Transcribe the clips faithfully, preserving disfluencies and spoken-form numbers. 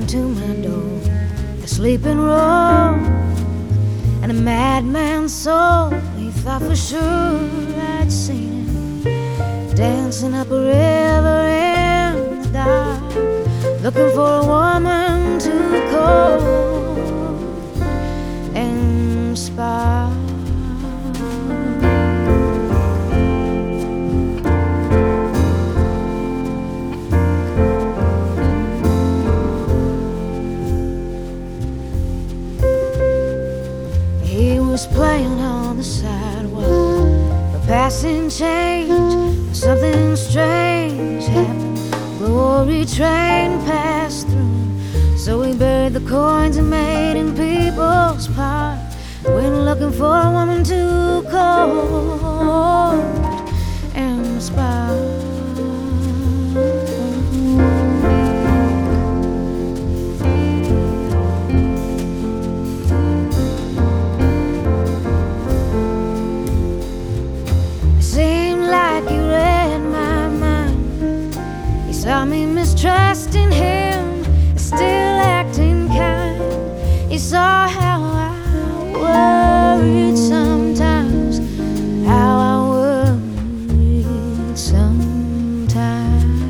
to my door, the sleeping road, and a madman's soul. He thought for sure I'd seen him dancing up a river in the dark, looking for a woman to call and spark. He was playing on the sidewalk, a passing change. Something strange happened. Glory train passed through, so we buried the coins and made in people's park. Went looking for a woman to court and spark. Saw me mistrusting him, still acting kind. He saw how I worried sometimes, how I worried sometimes.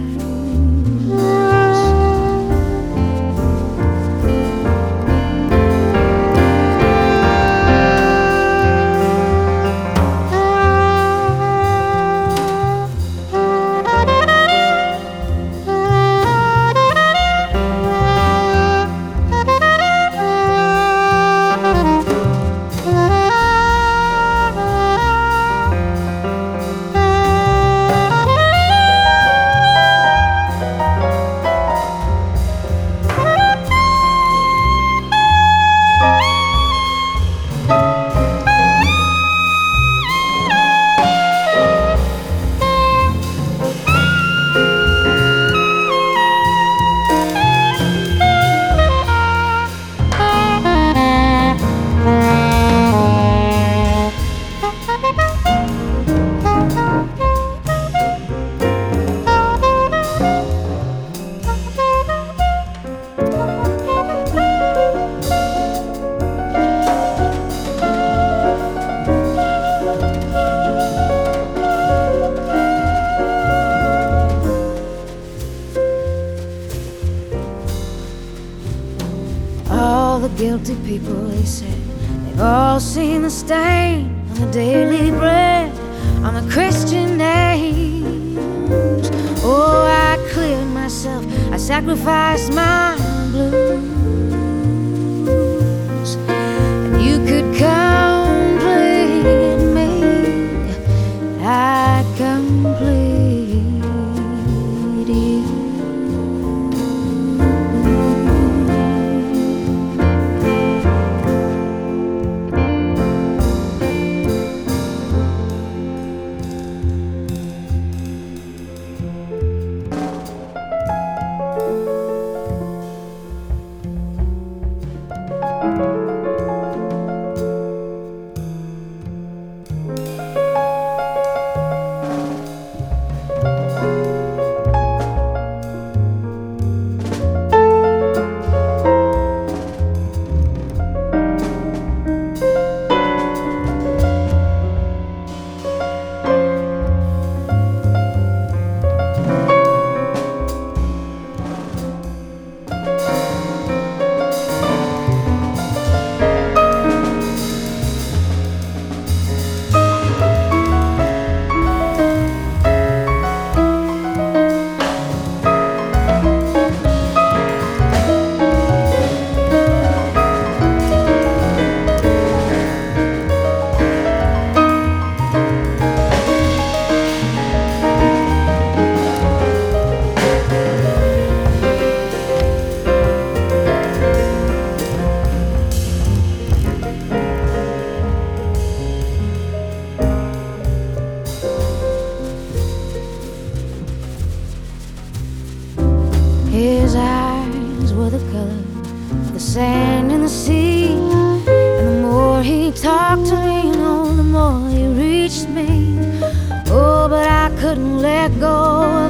All the guilty people, he said, they've all seen the stain on the daily bread, on the Christian names. Oh, I cleared myself, I sacrificed my blues, and you could complete me. I complete you. His eyes were the color of the sand in the sea, and the more he talked to me, you know, the more he reached me. Oh, but I couldn't let go